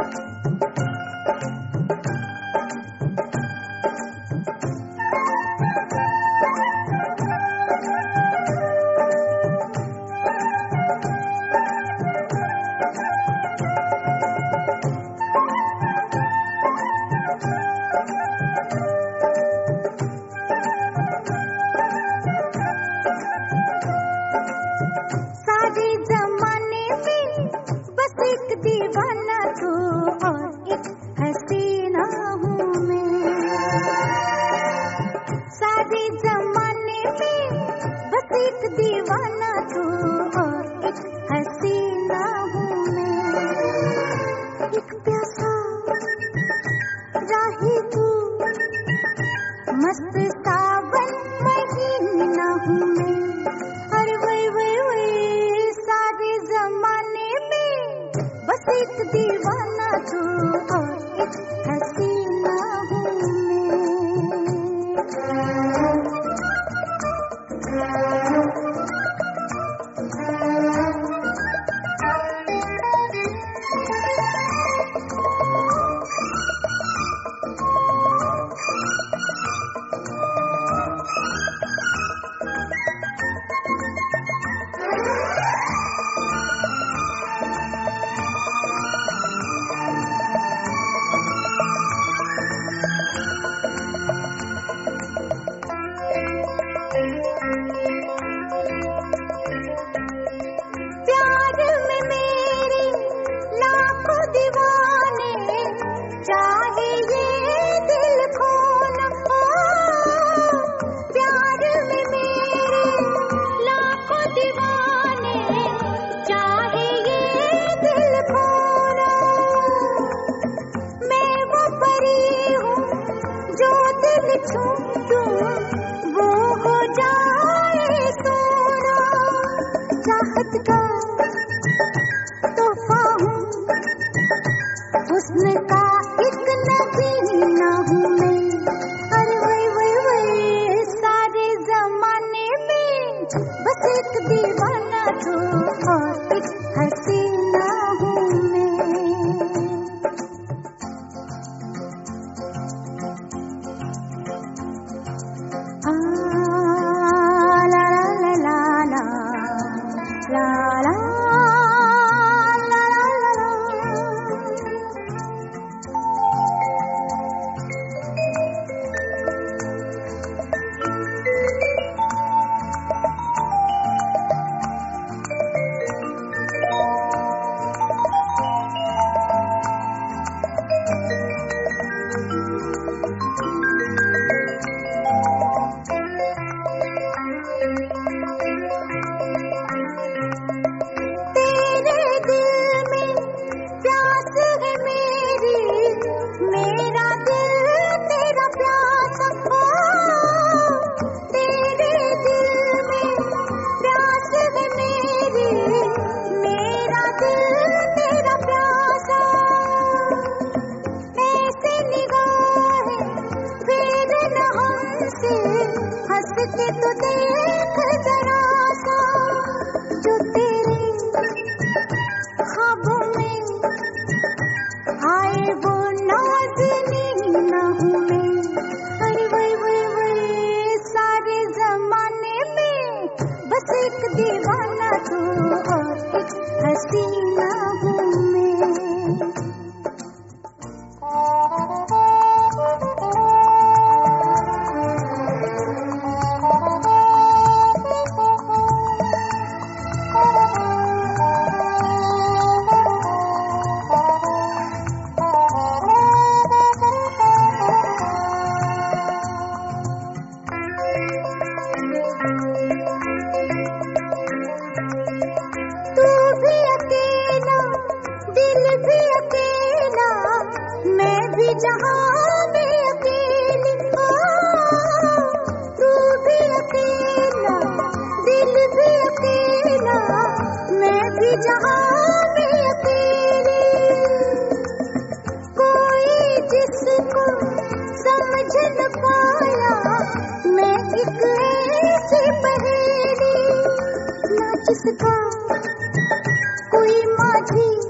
दीवाना तू और एक हसीना हूँ मैं। सारे जमाने में बस एक दीवाना तू और एक हसीना हूँ मैं। एक प्यासा राही तू, मस्त सावन महीना हूँ मैं। अरे वही वही वही सारे जमाने में बस एक दीवाना तू और एक हसीना हूँ प्यार में मेरे लाखों दीवाने, चाहे ये दिल खोना हो। प्यार में मेरे लाखों दीवाने, चाहे ये दिल खोना। मैं वो परी हूँ जो दिल छूटूं वो हो जाए सोना। चाहत का तोहफा हूँ, हुस्न का एक नगीना हूँ मैं। अरे वही वही वही सारे जमाने में बस एक दीवाना तू और एक हसीना हूँ मैं। ला ला ला ला ला ला ला ला ला। हंसते तो देख जरा सा, जो तेरे ख्वाबों में आए वो नाज़नीना हूँ मैं। अरे वही वही वही सारे जमाने में बस एक दीवाना तू और एक हसीना हूँ मैं। तू भी अकेला, दिल भी अकेला, मैं भी जहां में अकेली। तू भी अकेला, दिल भी अकेला, मैं भी जहां में अकेली। कोई जिसको समझ न पाया, मैं एक ऐसी पहेली। ना जिसका कोई माझी